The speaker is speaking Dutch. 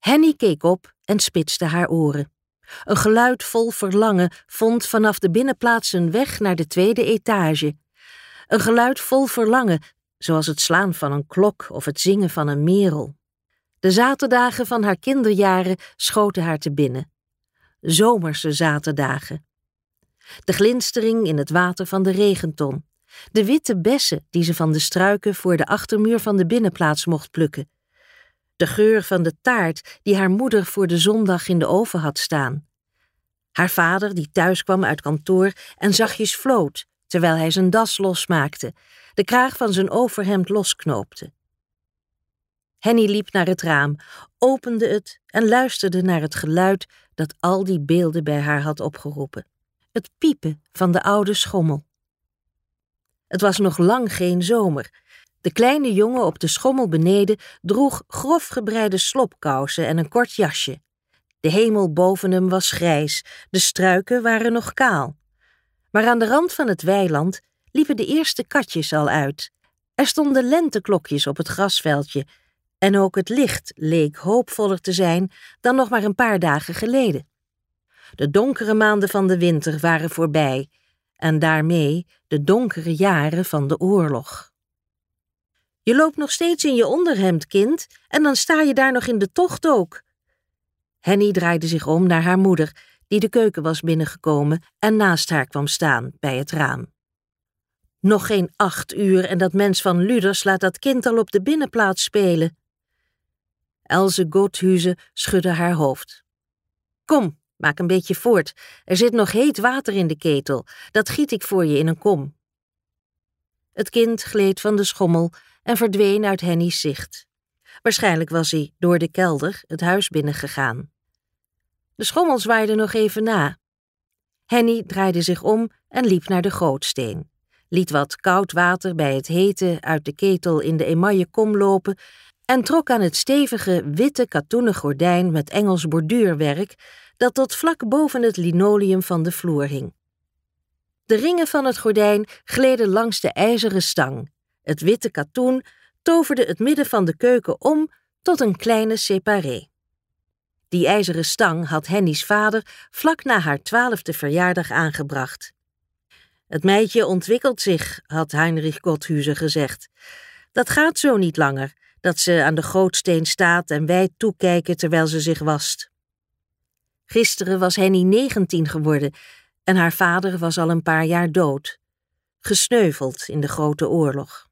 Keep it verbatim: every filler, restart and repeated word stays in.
Henny keek op en spitste haar oren. Een geluid vol verlangen vond vanaf de binnenplaats een weg naar de tweede etage. Een geluid vol verlangen, zoals het slaan van een klok of het zingen van een merel. De zaterdagen van haar kinderjaren schoten haar te binnen. Zomerse zaterdagen. De glinstering in het water van de regenton. De witte bessen die ze van de struiken voor de achtermuur van de binnenplaats mocht plukken. De geur van de taart die haar moeder voor de zondag in de oven had staan. Haar vader die thuis kwam uit kantoor en zachtjes floot, terwijl hij zijn das losmaakte, de kraag van zijn overhemd losknoopte. Henny liep naar het raam, opende het en luisterde naar het geluid dat al die beelden bij haar had opgeroepen. Het piepen van de oude schommel. Het was nog lang geen zomer. De kleine jongen op de schommel beneden droeg grof gebreide slopkousen en een kort jasje. De hemel boven hem was grijs, de struiken waren nog kaal. Maar aan de rand van het weiland liepen de eerste katjes al uit. Er stonden lenteklokjes op het grasveldje en ook het licht leek hoopvoller te zijn dan nog maar een paar dagen geleden. De donkere maanden van de winter waren voorbij en daarmee de donkere jaren van de oorlog. Je loopt nog steeds in je onderhemd, kind, en dan sta je daar nog in de tocht ook. Henny draaide zich om naar haar moeder, die de keuken was binnengekomen en naast haar kwam staan bij het raam. Nog geen acht uur en dat mens van Luders laat dat kind al op de binnenplaats spelen. Else Gothuyse schudde haar hoofd. Kom, maak een beetje voort. Er zit nog heet water in de ketel. Dat giet ik voor je in een kom. Het kind gleed van de schommel en verdween uit Henny's zicht. Waarschijnlijk was hij door de kelder het huis binnengegaan. De schommel zwaaide nog even na. Henny draaide zich om en liep naar de gootsteen. Liet wat koud water bij het hete uit de ketel in de emaille kom lopen en trok aan het stevige witte katoenen gordijn met Engels borduurwerk dat tot vlak boven het linoleum van de vloer hing. De ringen van het gordijn gleden langs de ijzeren stang. Het witte katoen toverde het midden van de keuken om tot een kleine séparé. Die ijzeren stang had Henny's vader vlak na haar twaalfde verjaardag aangebracht. Het meidje ontwikkelt zich, had Heinrich Gothuyse gezegd. Dat gaat zo niet langer, dat ze aan de gootsteen staat en wij toekijken terwijl ze zich wast. Gisteren was Henny negentien geworden en haar vader was al een paar jaar dood, gesneuveld in de Grote Oorlog.